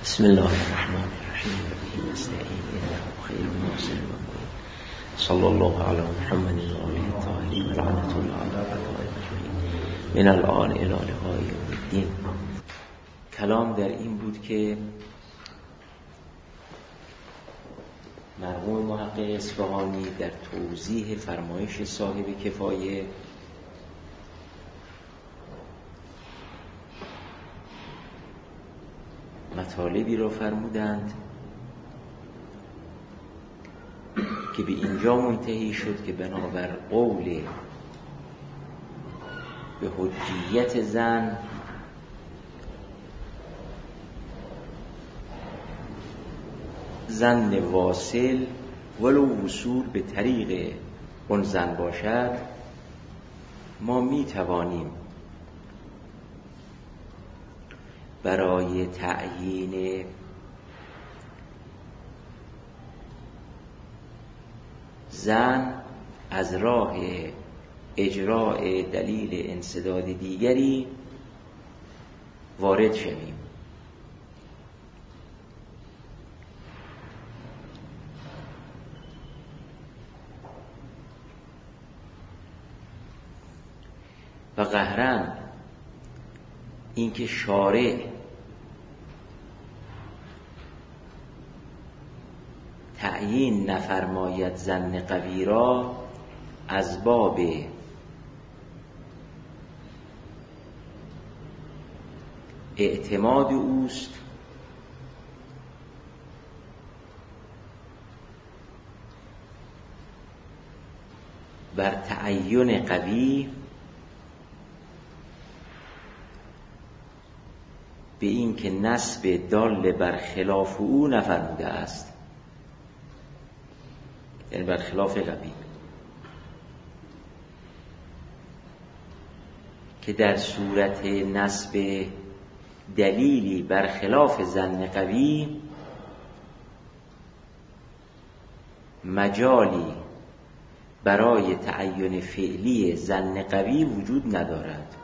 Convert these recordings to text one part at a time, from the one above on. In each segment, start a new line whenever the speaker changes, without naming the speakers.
بسم الله الرحمن الرحیم و نستعین انه خیر الناصر و معین صلی الله علی محمد و آله الطاهرین و لعنة الله علی اعدائه اجمعین من الآن الی لقاء یوم الدین. کلام در این بود که مرحوم محقق اصفهانی در توضیح فرمایش صاحب کفایه مطالبی را فرمودند که به اینجا منتهی شد که بنابر قول به حجیت زن واصل ولو وصول به طریق اون زن باشد، ما می توانیم برای تعیین زن از راه اجراء دلیل انسداد دیگری وارد شویم. و قهراً اینکه شارع تعیین نفرماید ظن قوی را از باب اعتماد اوست بر تعین قوی، به این که نسب دال بر خلاف او نفرموده است، یعنی بر خلاف قوی، که در صورت نسب دلیلی بر خلاف ظن قوی مجالی برای تعین فعلی ظن قوی وجود ندارد.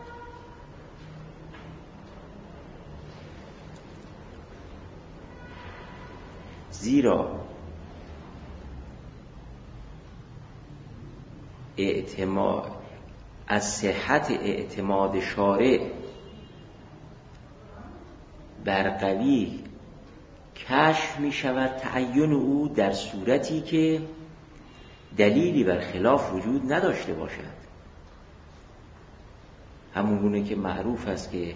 زیرا از صحت اعتماد شارع بر قوی کشف می شود تعین او در صورتی که دلیلی بر خلاف وجود نداشته باشد. همونگونه که معروف است که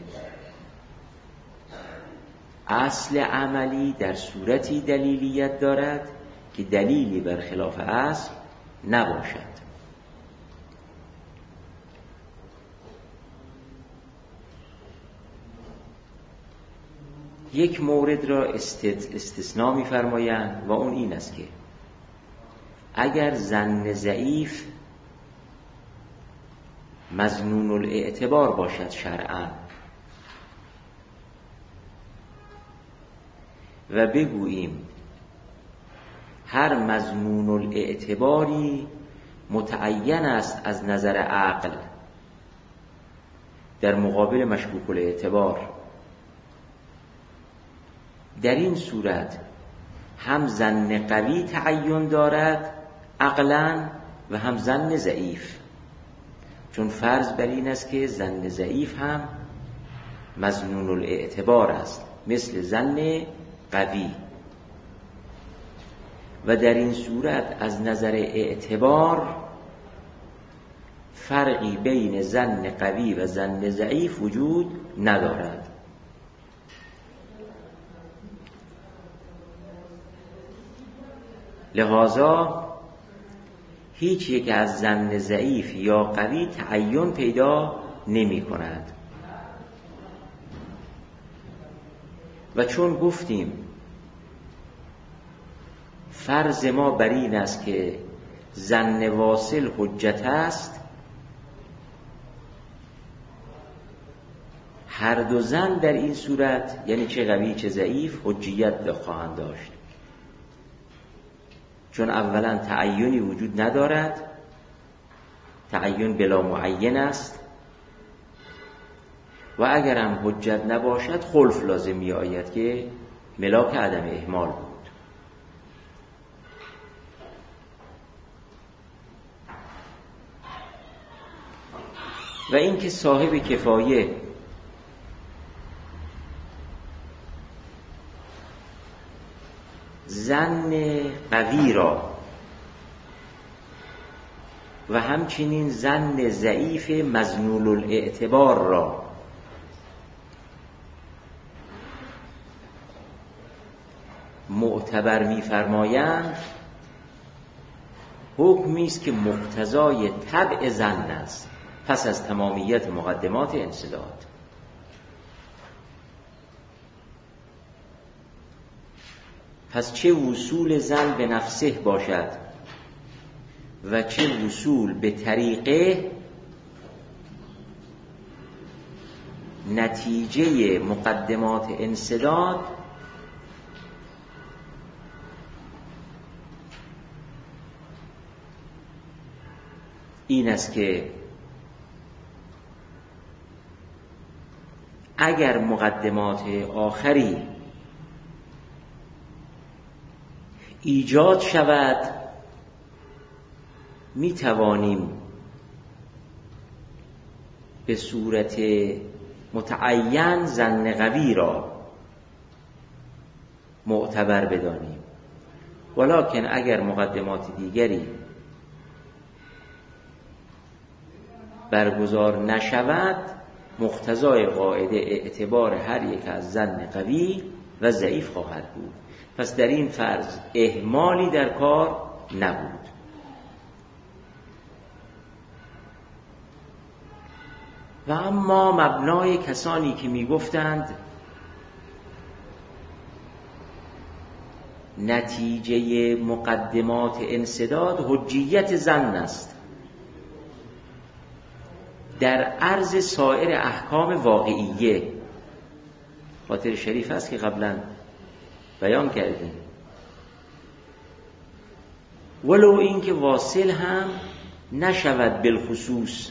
اصل عملی در صورتی دلیلیت دارد که دلیلی بر خلاف اصل نباشد. یک مورد را استثناء می‌فرمایند و اون این است که اگر ظن ضعیف مظنون الاعتبار باشد شرعاً و بگوییم هر مظنون الاعتباری متعین است از نظر عقل در مقابل مشکوک الاعتبار، در این صورت هم ظن قوی تعین دارد عقلاً و هم ظن ضعیف، چون فرض بر این است که ظن ضعیف هم مظنون الاعتبار است مثل ظن قوی، و در این صورت از نظر اعتبار فرقی بین ظن قوی و ظن ضعیف وجود ندارد. لذا هیچ یک از ظن ضعیف یا قوی تعین پیدا نمی کند. و چون گفتیم فرض ما بر این است که ظن واصل حجت است، هر دو ظن در این صورت یعنی چه قوی چه ضعیف حجیت خواهند داشت، چون اولا تعینی وجود ندارد، تعین بلا معین است، و اگر هم حجت نباشد خلف لازم می آید که ملاک عدم اهمال بود. و اینکه صاحب کفایه ظن قوی را و همچنین ظن ضعیف مظنون الاعتبار را معتبر می‌فرمایند، حکمی است که مقتضای طبع ظن است پس از تمامیت مقدمات انسداد. پس چه وصول ظن به نفسه باشد و چه وصول به طریقه، نتیجه مقدمات انسداد این است که اگر مقدمات آخری ایجاد شود می توانیم به صورت متعین ظن قوی را معتبر بدانیم، ولکن اگر مقدمات دیگری برگزار نشود مقتضای قاعده اعتبار هر یک از ظن قوی و ضعیف خواهد بود. پس در این فرض اهمالی در کار نبود. و اما مبنای کسانی که می گفتند نتیجه مقدمات انسداد حجیت ظن است در عرض سایر احکام واقعیه، خاطر شریف است که قبلا بیان کردیم، ولو این که واصل هم نشود بالخصوص،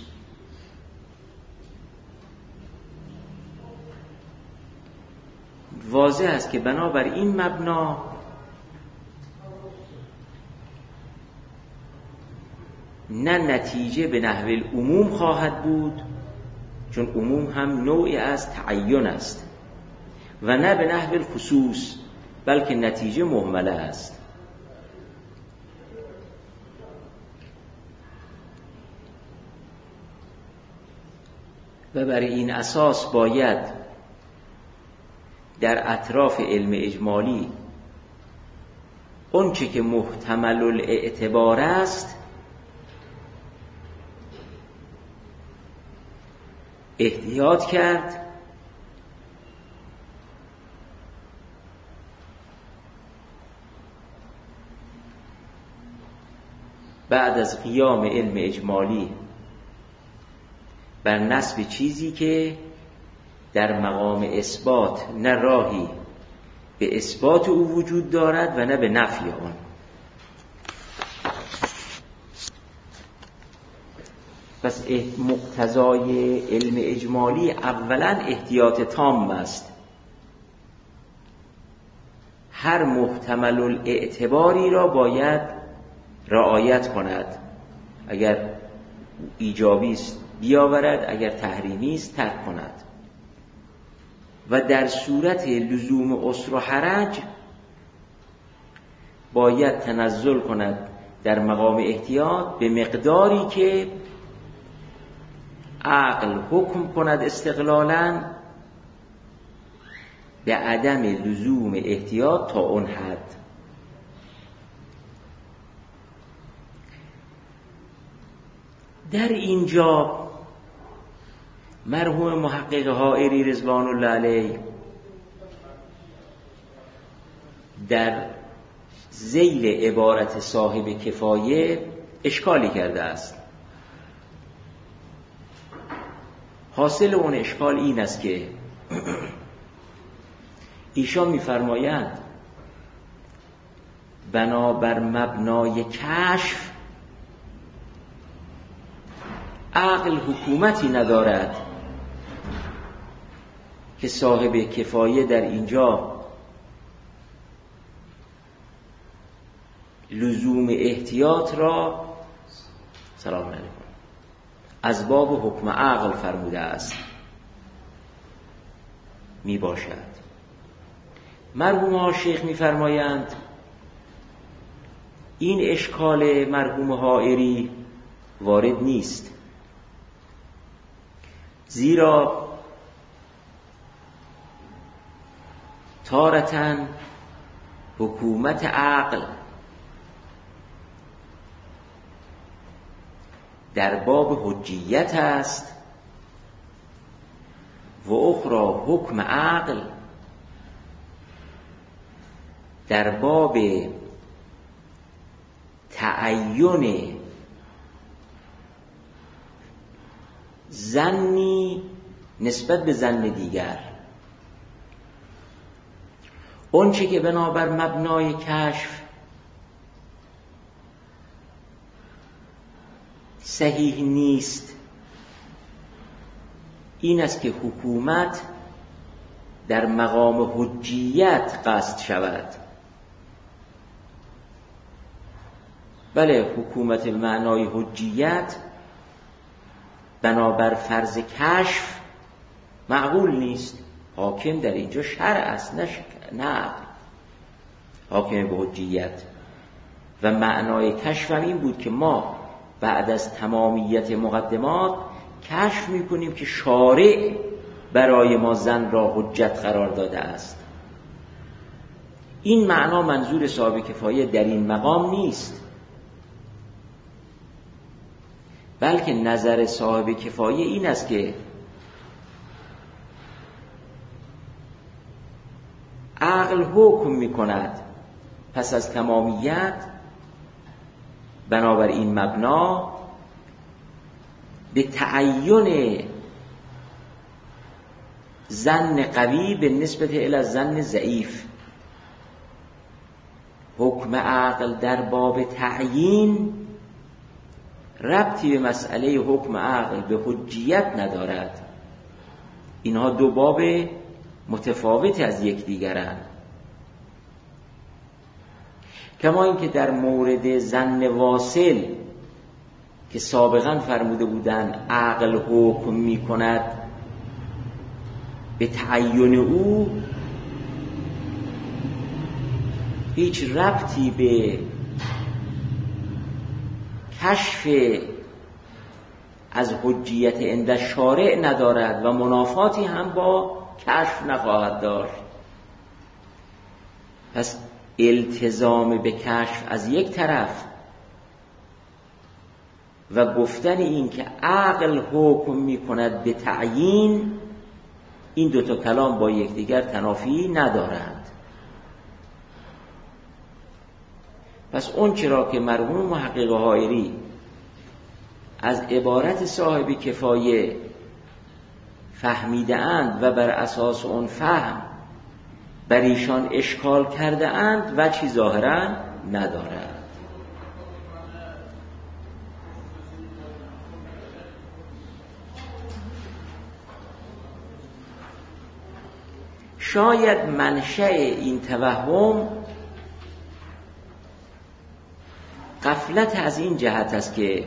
واضح است که بنابر این مبنا نه نتیجه به نحو العموم خواهد بود، چون عموم هم نوعی از تعین است، و نه به نحو الخصوص، بلکه نتیجه مهمله است. و بر این اساس باید در اطراف علم اجمالی اون چه که محتمل الاعتبار است احتیاط کرد بعد از قیام علم اجمالی بر نسب چیزی که در مقام اثبات نه راهی به اثبات او وجود دارد و نه به نفی آن. پس مقتضای علم اجمالی اولا احتیاط تام است. هر محتمل الاعتباری را باید رعایت کند، اگر ایجابی است بیاورد، اگر تحریمی است ترک کند، و در صورت لزوم عسر و حرج باید تنزل کند در مقام احتیاط به مقداری که عقل حکم کند استقلالاً به عدم لزوم احتیاط تا اون حد. در اینجا مرحوم محقق حائری رضوان الله علیه در ذیل عبارت صاحب کفایه اشکالی کرده است. حاصل اون اشکال این است که ایشان می‌فرمایند بنابر مبنای کشف عقل حکومتی ندارد که صاحب کفایه در اینجا لزوم احتیاط را سلام علیکم از باب حکم عقل فرموده است می باشد. مرحوم ها شیخ می فرمایند این اشکال مرحوم حائری وارد نیست، زیرا تارةً حکومت عقل در باب حجیت است و اخرى حکم عقل در باب تعین ظنی نسبت به ظن دیگر. اون چه که بنابر مبنای کشف صحیح نیست این است که حکومت در مقام حجیت قصد شود. بله حکومت معنای حجیت بنابر فرض کشف معقول نیست. حاکم در اینجا شرع است نه عقل. حاکم به حجیت و معنای کشف هم این بود که ما بعد از تمامیت مقدمات کشف میکنیم که شارع برای ما زن را حجت قرار داده است. این معنا منظور صاحب کفایه در این مقام نیست، بلکه نظر صاحب کفایه این است که عقل حکم میکند پس از تمامیت بنابر این مبنا به تعین ظن قوی به نسبت الی ظن ضعیف. حکم عقل در باب تعیین ربطی به مسئله حکم عقل به حجیت ندارد. اینها دو باب متفاوت از یکدیگرند. کما اینکه در مورد ظن واصل که سابقا فرموده بودند عقل حکم می کند به تعین او، هیچ ربطی به کشف از حجیت عند شارع ندارد و منافاتی هم با کشف نخواهد داشت. پس التزام به کشف از یک طرف و گفتن این که عقل حکم می کند به تعیین، این دوتا کلام با یکدیگر تنافی ندارند. پس اون چرا که مرحوم محقق حائری از عبارت صاحب کفایه فهمیده اند و بر اساس اون فهم بر ایشان اشکال کرده اند وجهی ظاهرا ندارد. شاید منشأ این توهم غفلت از این جهت است که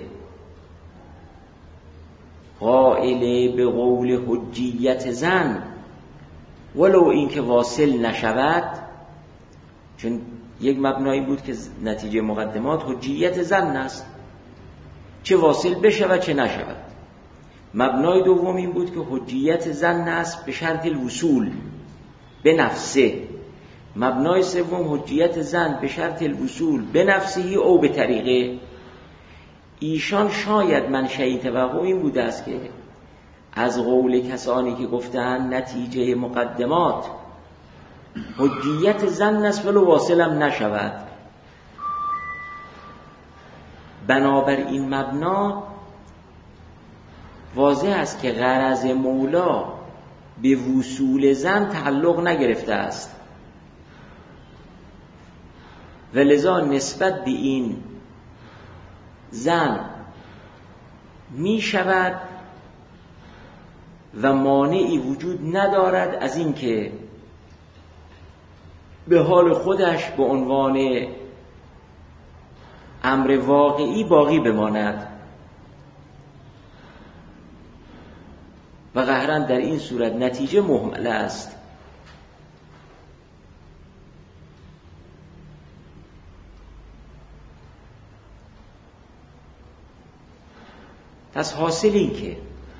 قائل به قول حجیت زن ولو این که واصل نشود، چون یک مبنایی بود که نتیجه مقدمات حجیت زن است، چه واصل بشود چه نشود. مبنای دوم این بود که حجیت زن است به شرط الوصول به نفسه. مبنای سوم حجیت زن به شرط الوصول به نفسه او به طریقه. ایشان شاید منشأ توهم این بوده است که از قول کسانی که گفتند نتیجه مقدمات حجیت زن است ولو واصل هم نشود، بنابر این مبنا واضح است که غرض مولا به وصول زن تعلق نگرفته است و لذا نسبت به این زن می شود و مانعی وجود ندارد از این که به حال خودش به عنوان امر واقعی باقی بماند و قهراً در این صورت نتیجه مهمل است. پس حاصل این که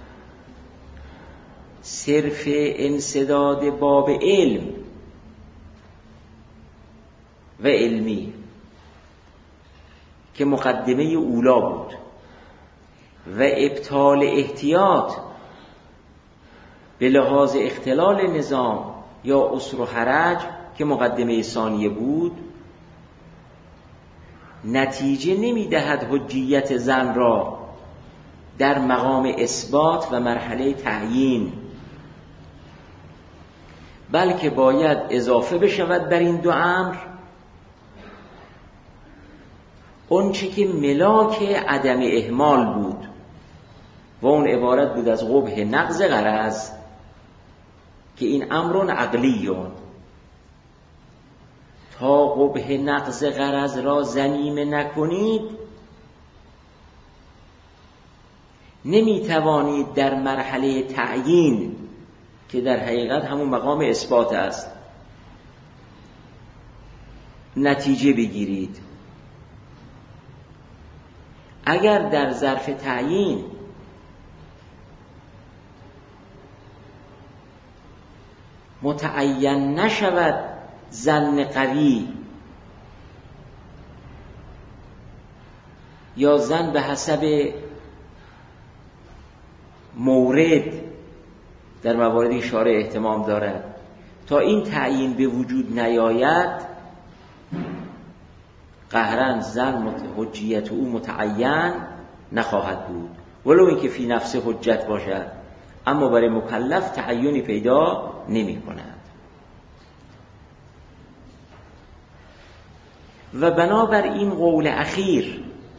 صرف انسداد باب علم و علمی که مقدمه اولا بود و ابطال احتیاط به لحاظ اختلال نظام یا عسر و حرج که مقدمه ثانیه بود، نتیجه نمی‌دهد حجیت زن را در مقام اثبات و مرحله تعیین، بلکه باید اضافه بشود بر این دو امر اونچه که ملاک عدم اهمال بود و اون عبارت بود از قبح نقض غرض، که این امر عقلیون. تا قبح نقض غرض را ضمیمه نکنید نمیتوانید در مرحله تعیین که در حقیقت همون مقام اثبات است نتیجه بگیرید. اگر در ظرف تعیین متعین نشود ظن قوی یا ظن به حسب مورد در مواردی شارع اهتمام دارد، تا این تعیین به وجود نیاید قهراً ظن حجیت او متعین نخواهد بود، ولو اینکه فی نفس حجت باشد، اما برای مکلف تعینی پیدا نمی کند. و بنابر این قول اخیر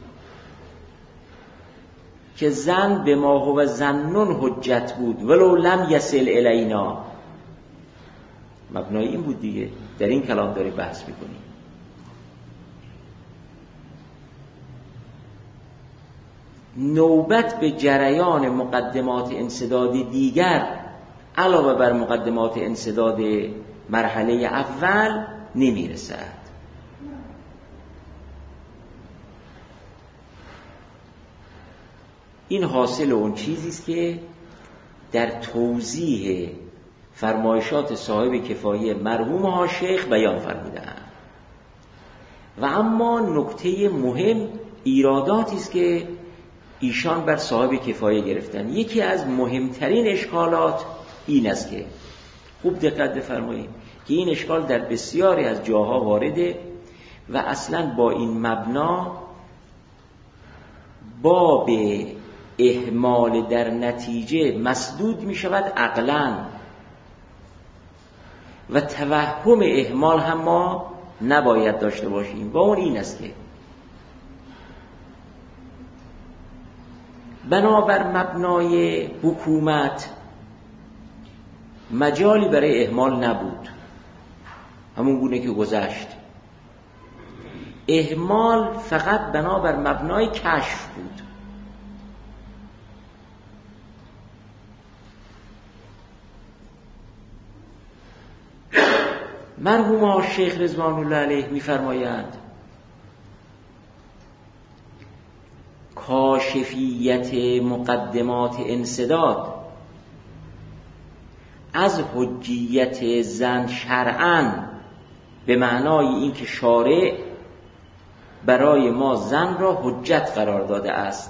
که ظن به ما هو ظنون حجت بود ولو لم یصل الینا، مبنای این بود دیگه، در این کلام داری بحث میکنیم. نوبت به جریان مقدمات انسداد دیگر علاوه بر مقدمات انسداد مرحله اول نمیرسد. این حاصل اون چیزی است که در توضیح فرمایشات صاحب کفایه مرحوم ها شیخ بیان فرمودند. و اما نکته مهم ایراداتی است که ایشان بر صاحب کفایه گرفتن. یکی از مهمترین اشکالات این است که خوب دقت بفرمایید که این اشکال در بسیاری از جاها وارده و اصلا با این مبنا باب اهمال در نتیجه مسدود می شود عقلاً و توهم اهمال هم ما نباید داشته باشیم. و اون این است که بنابر مبنای حکومت مجالی برای اهمال نبود، همون گونه که گذشت. اهمال فقط بنابر مبنای کشف بود. مرحوم شیخ رضوان الله علیه می‌فرمایند کاشفیت مقدمات انسداد از حجیت زن شرعاً به معنای این که شارع برای ما زن را حجت قرار داده است.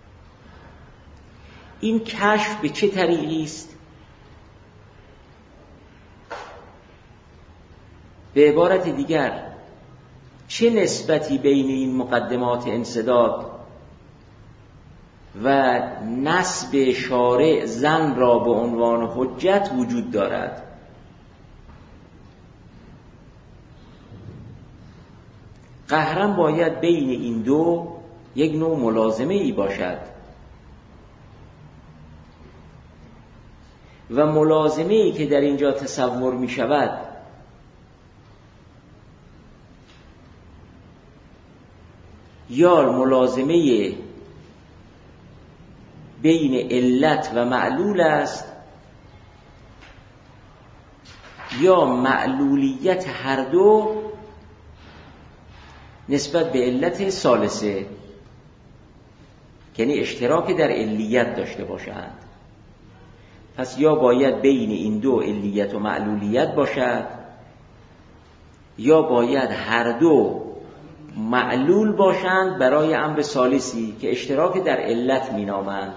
این کشف به چه طریقی است؟ به عبارت دیگر چه نسبتی بین این مقدمات انسداد و نسب شارع زن را به عنوان حجت وجود دارد؟ قهراً باید بین این دو یک نوع ملازمه ای باشد و ملازمه ای که در اینجا تصور می شود یا ملازمه بین علت و معلول است یا معلولیت هر دو نسبت به علت ثالثه، یعنی اشتراک در علیت داشته باشند. پس یا باید بین این دو علیت و معلولیت باشد یا باید هر دو معلول باشند برای امر ثالثی که اشتراک در علت مینامند.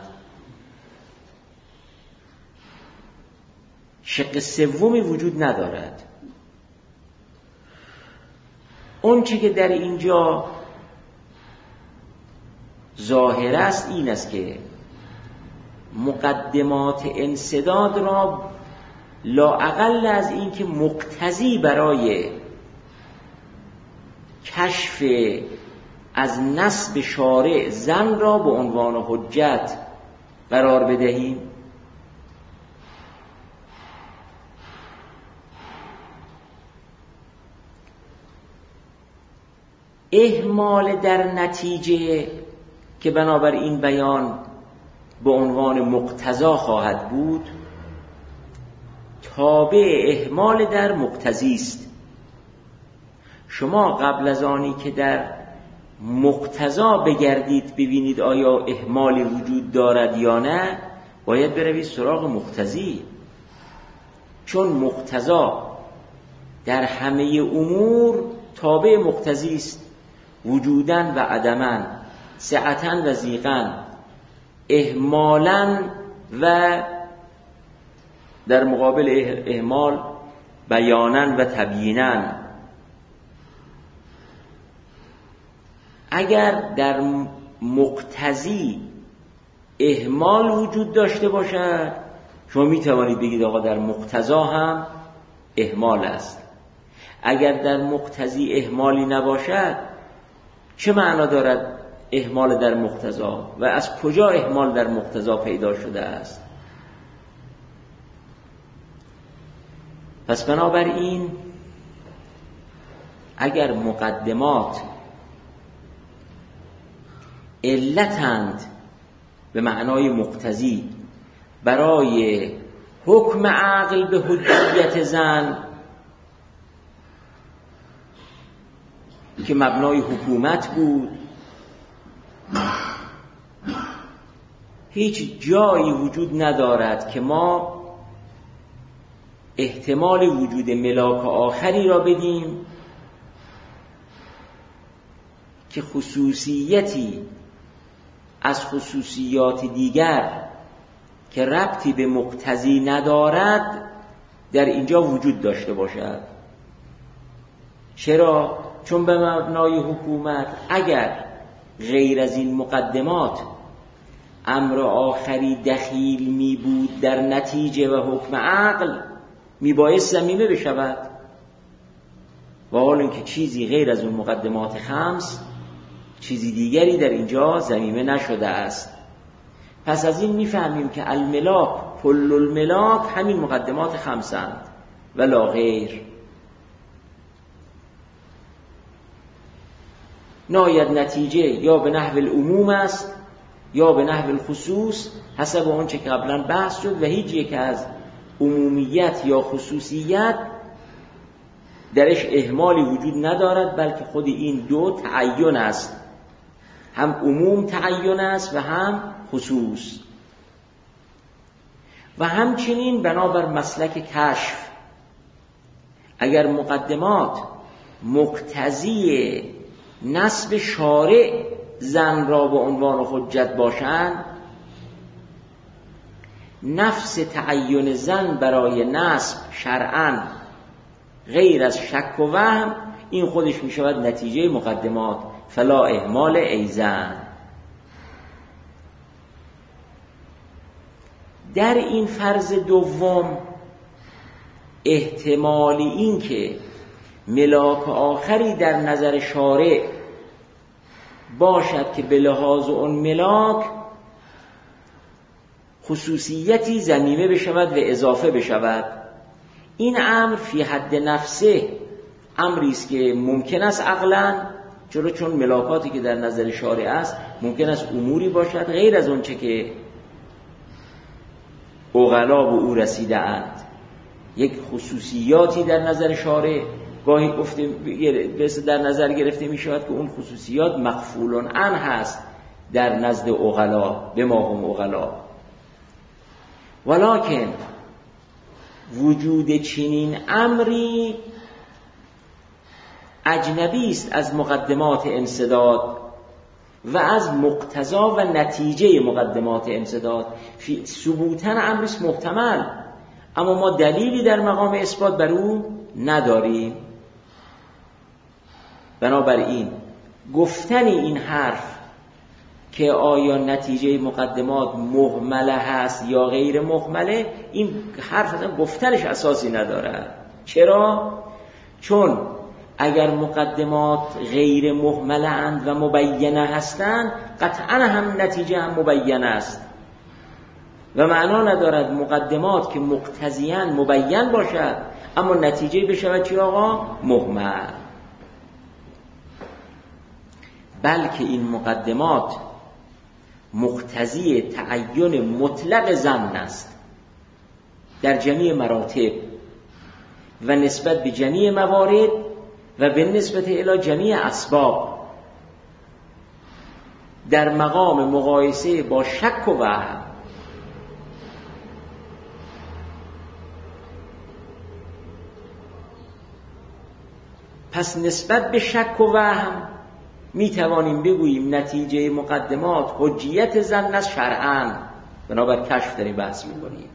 شق سومی وجود ندارد. اون چی که در اینجا ظاهر است این است که مقدمات انسداد را لااقل از این که مقتضی برای کشف از نسب شارع زن را به عنوان حجت قرار بدهیم. اهمال در نتیجه که بنابر این بیان به عنوان مقتضا خواهد بود تابع اهمال در مقتضی است. شما قبل از آنی که در مقتضا بگردید ببینید آیا اهمالی وجود دارد یا نه، باید بروید سراغ مقتضی، چون مقتضا در همه امور تابع مقتضی است، وجوداً و عدماً، سعتاً و ضیقاً، اهمالاً و در مقابل اهمال بیاناً و تبییناً. اگر در مقتضی اهمال وجود داشته باشد شما می توانید بگید آقا در مقتضا هم اهمال است. اگر در مقتضی اهمالی نباشد چه معنا دارد اهمال در مقتضا و از کجا اهمال در مقتضا پیدا شده است؟ پس بنابراین اگر مقدمات علتند به معنای مقتضی برای حکم عقل به حجیت زن که مبنای حکومت بود، هیچ جایی وجود ندارد که ما احتمال وجود ملاک آخری را بدیم که خصوصیتی از خصوصیات دیگر که ربطی به مقتضی ندارد در اینجا وجود داشته باشد. چرا؟ چون به مبنای حکومت اگر غیر از این مقدمات امر آخری دخیل می بود در نتیجه و حکم عقل می بایست ضمیمه بشود، و حال اینکه چیزی غیر از اون مقدمات خمس، چیزی دیگری در اینجا ضمیمه نشده است. پس از این میفهمیم که الملاک کل الملاک همین مقدمات خمسند ولا غیر. ناید نتیجه یا به نحو العموم است یا به نحو الخصوص، حسب اون چه قبلا بحث شد، و هیچ یک از عمومیت یا خصوصیت درش اهمالی وجود ندارد، بلکه خود این دو تعین است، هم عموم تعین است و هم خصوص. و همچنین بنابر مسلک کشف اگر مقدمات مقتضی نسب شارع زن را به عنوان حجت باشند، نفس تعین زن برای نسب شرعاً غیر از شک و وهم، این خودش می شود نتیجه مقدمات، فلا اهمال ایزن. در این فرض دوم احتمال این که ملاک آخری در نظر شارع باشد که به لحاظ اون ملاک خصوصیتی ضمیمه بشود و اضافه بشود، این امر فی حد نفسه امری است که ممکن است عقلاً، چون ملاکاتی که در نظر شارع است ممکن است اموری باشد غیر از اون چه که عقلا به او رسیده اند. یک خصوصیاتی در نظر شارع گاهی در نظر گرفته می شود که اون خصوصیات مغفولن عنه هست در نزد عقلا، به ما هم عقلا. ولکن وجود چنین امری اجنبی است از مقدمات انسداد و از مقتضا و نتیجه مقدمات انسداد. ثبوتاً امر محتمل، اما ما دلیلی در مقام اثبات بر او نداریم. بنابراین گفتن این حرف که آیا نتیجه مقدمات مهمله هست یا غیر مهمله، این حرف اصلا گفتنش اساسی نداره. چرا؟ چون اگر مقدمات غیر مهمله اند و مبینه هستند، قطعا هم نتیجه هم مبینه است و معنا ندارد مقدمات که مقتضیاً مبین باشد اما نتیجه بشود چی آقا؟ مهمل. بلکه این مقدمات مقتضی تعین مطلق ظن است در جمیع مراتب و نسبت به جمیع موارد و به نسبت الی جمیع اسباب، در مقام مقایسه با شک و وهم. پس نسبت به شک و وهم می توانیم بگوییم نتیجه مقدمات حجیت ظن است شرعاً، بنابر کشف داریم بحث می‌کنیم.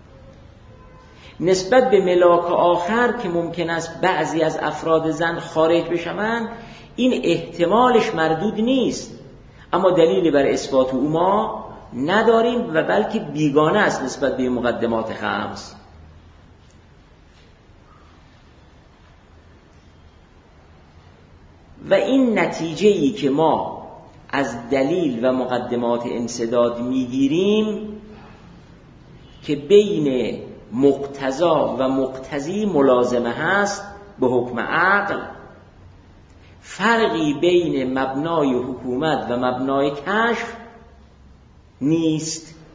نسبت به ملاک آخر که ممکن است بعضی از افراد ظن خارج بشوند، این احتمالش مردود نیست، اما دلیلی بر اثبات او ما نداریم و بلکه بیگانه است نسبت به مقدمات خمس. و این نتیجه‌ای که ما از دلیل و مقدمات انسداد میگیریم که بین مقتضا و مقتضی ملازمه هست به حکم عقل، فرقی بین مبنای حکومت و مبنای کشف نیست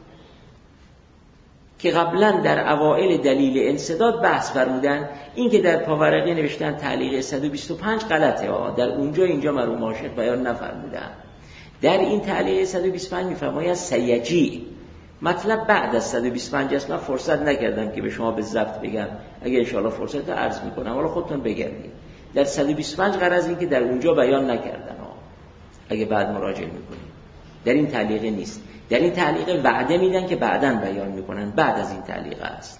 که قبلا در اوائل دلیل انسداد بحث فرمودن. این که در پاورقی نوشتن تعلیق 125 غلطه در اونجا اینجا مرحوم ماشق بیان نفرمودن. در این تعلیق 125 میفرماید سیجی، مطلب بعد از 125 است. من فرصت نکردم که به شما به ضبط بگم، اگه ان شاءالله فرصت رو عرض میکنم، حالا خودتون بگردید. در 125 غرض این که در اونجا بیان نکردن اگه بعد مراجعه میکنید. در این تعلیق نیست. در این تعلیق وعده میدن که بعداً بیان میکنن، بعد از این تعلیق است.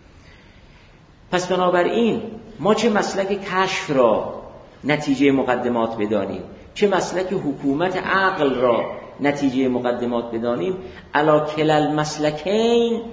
پس بنابراین ما چه مسلک کشف را نتیجه مقدمات بدانیم، چه مسلک حکومت عقل را نتیجه مقدمات بدانیم، علا کلال مسلکین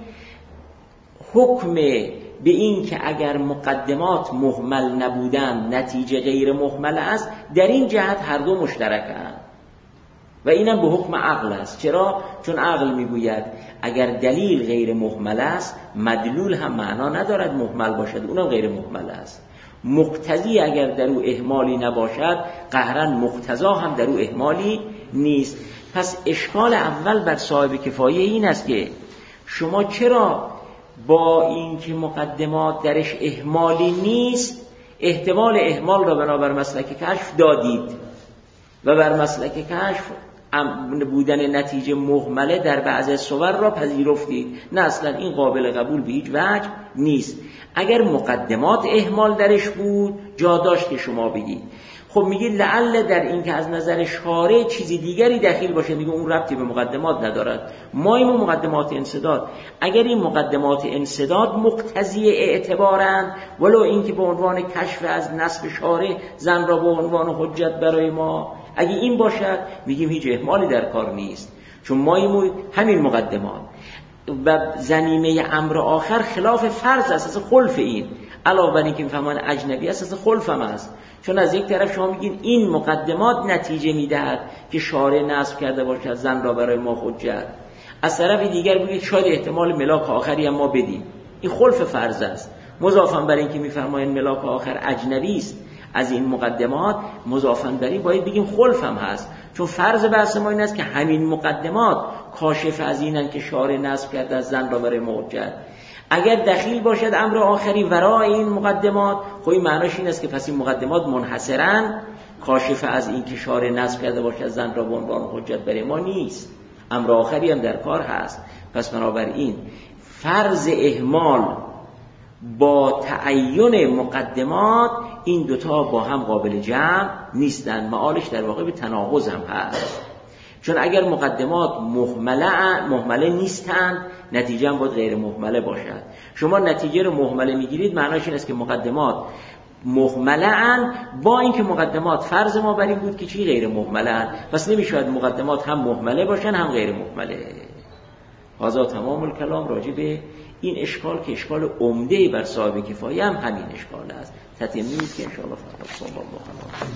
حکم به این که اگر مقدمات مهمل نبودن نتیجه غیر مهمل است، در این جهت هر دو مشترکند و اینم به حکم عقل است. چرا؟ چون عقل میگوید اگر دلیل غیر مهمل است، مدلول هم معنا ندارد مهمل باشد، اونم غیر مهمل است. مقتضی اگر در او اهمالی نباشد، قهرن مقتضا هم در او اهمالی نیست. پس اشکال اول بر صاحب کفایه این است که شما چرا با اینکه مقدمات درش اهمالی نیست، احتمال اهمال را بنابر مسلک کشف دادید و بر مسلک کشف بودن نتیجه مهمله در بعض صور را پذیرفتید. نه، اصلا این قابل قبول به هیچ وجه نیست. اگر مقدمات اهمال درش بود جا داشت که شما بگید. خب میگید لعل در این که از نظر شارع چیزی دیگری دخیل باشه، دیگه اون ربطی به مقدمات ندارد. ما این مقدمات انسداد، اگر این مقدمات انسداد مقتضی اعتبارند، ولو این که به عنوان کشف از نصب شارع زن را به عنوان حجت برای ما، اگه این باشد میگیم هیچ اهمالی در کار نیست، چون ما همین مقدمات و زمینه امر آخر خلاف فرض است، اساس خلف این علاوه بر اینکه میفهمن اجنبی است، اساس خلف هم است. چون از یک طرف شما میگین این مقدمات نتیجه میدهد که شارع نصب کرده باشد زن را برای ما حجت، از طرف دیگر میگید شاید احتمال ملاک آخری هم ما بدیم، این خلف فرض است. مضافاً بر اینکه میفرمایند ملاک آخر اجنبی است، از این مقدمات مضافاً بر این باید بگیم خلف هم هست، چون فرض بحث ما این است که همین مقدمات کاشف از اینن که شارع نصب کرده از زن را برای موجد. اگر دخیل باشد امر آخری ورای این مقدمات، خب این معناش این است که پس این مقدمات منحصراً کاشف از این که شارع نصب کرده باشد زن را به عنوان حجت برای ما نیست، امر آخری هم در کار هست. پس بنابراین فرض اهمال با تعین مقدمات این دوتا با هم قابل جمع نیستند، معالش در واقع به تناقض هم هست. چون اگر مقدمات مهمله نیستند، نتیجه هم باید غیر مهمله باشد. شما نتیجه رو مهمله میگیرید، معناش این است که مقدمات مهمله‌اند، با اینکه مقدمات فرض ما بر این بود که چی غیر مهمله‌اند، پس نمیشود مقدمات هم مهمله باشن هم غیر مهمله. هذا تمام الکلام راجع به این اشکال که اشکال عمده بر صاحب کفایه هم همین اشکال است. تتمیم که ان شاء الله فردا صلی الله علیه و